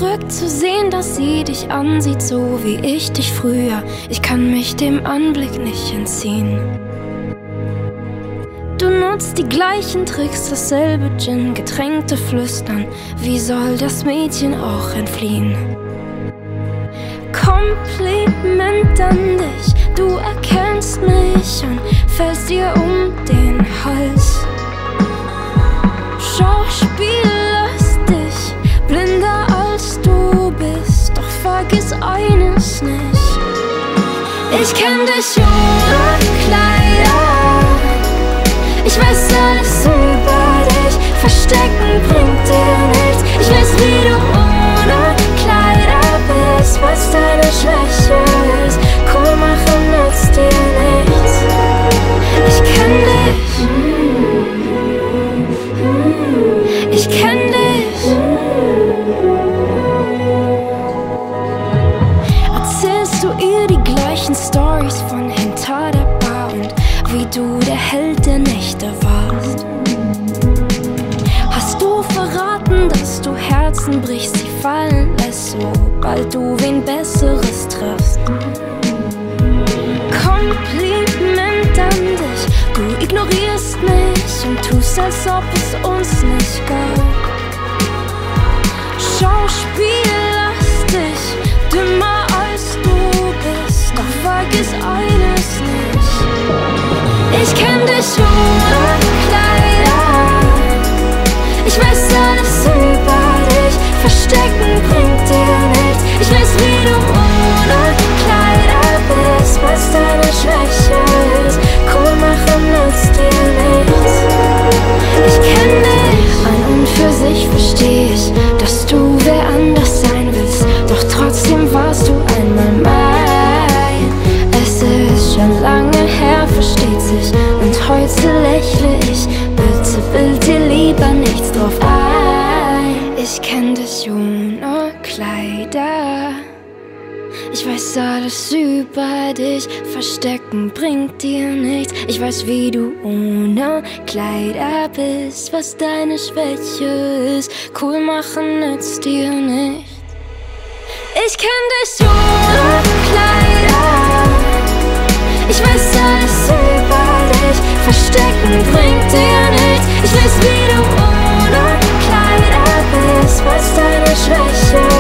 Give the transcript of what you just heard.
verrückt zu sehen, dass sie dich ansieht, so wie ich dich früher. Ich kann mich dem Anblick nicht entziehen. Du nutzt die gleichen Tricks, dasselbe Gin, getränkte Flüstern. Wie soll das Mädchen auch entfliehen? Kompliment an dich, du erkennst mich und fällst dir um den Hals. Schauspiellastig, blinder als du bist, doch vergiss eines nicht: ich kenn dich ohne Kleider. Ich weiß alles über dich, verstecken bringt dir nichts. Ich weiß, wie du ohne Kleider bist, was deine Schwäche ist. Cool machen nützt dir nichts. Ich kenn dich. Ich kenn dich. Erzählst du ihr die gleichen Stories von hinter der Bar und wie du der Held der Nächte warst? Hast du verraten, dass du Herzen brichst, sie fallen lässt, sobald du wen Besseres triffst? Kompliment an dich, du ignorierst mich und tust, als ob es uns nicht gab. Schauspiellastig, dümmer als du bist, doch vergiss eines nicht: ich kenn dich ohne Kleider. Ich weiß alles über dich, verstecken bringt dir nichts. Ich weiß, wie du ohne Kleider bist, was deine Schwäche ist. Cool machen nützt dir nichts. Ich kenn dich. An und für sich versteh ich, dass du wer anders sein willst, doch trotzdem warst du einmal mein. Es ist schon lange her, versteht sich, und heute lächle ich. Bitte bild dir lieber nichts drauf ein. Ich kenn dich ohne Kleider. Ich weiß alles über dich, verstecken bringt dir nichts. Ich weiß, wie du ohne Kleider bist, was deine Schwäche ist. Cool machen nützt dir nicht. Ich kenn dich ohne Kleider. Ich weiß alles über dich, verstecken bringt dir nichts. Ich weiß, wie du ohne Kleider bist, was deine Schwäche